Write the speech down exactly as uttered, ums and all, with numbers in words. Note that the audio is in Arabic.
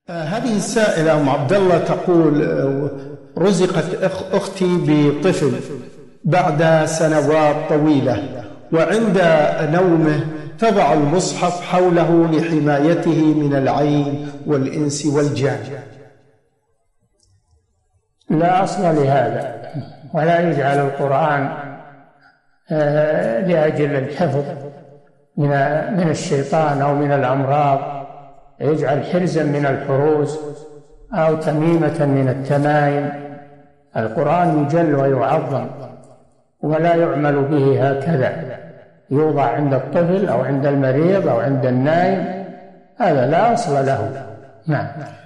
آه، هذه السائلة أم عبد الله تقول: آه، رزقت أخ أختي بطفل بعد سنوات طويلة، وعند نومه تضع المصحف حوله لحمايته من العين والإنس والجان. لا أصل لهذا، ولا يجعل القرآن لأجل الحفظ من الشيطان أو من الأمراض، يجعل حرزا من الحروز أو تميمة من التمائم. القرآن يجل ويعظم ولا يعمل به هكذا، يوضع عند الطفل أو عند المريض أو عند النائم، هذا لا أصل له. نعم.